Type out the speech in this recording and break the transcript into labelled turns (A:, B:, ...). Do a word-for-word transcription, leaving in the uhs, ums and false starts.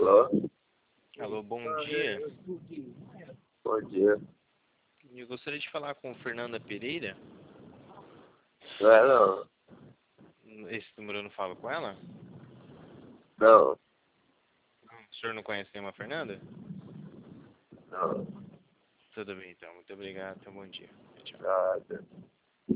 A: Alô?
B: Alô, bom dia.
A: Bom dia.
B: Eu gostaria de falar com Fernanda Pereira.
A: Não é não.
B: Esse número eu não falo com ela?
A: Não.
B: O senhor não conhece nenhuma Fernanda?
A: Não.
B: Tudo bem, então. Muito obrigado. Então, bom dia. Tchau.
A: Nada.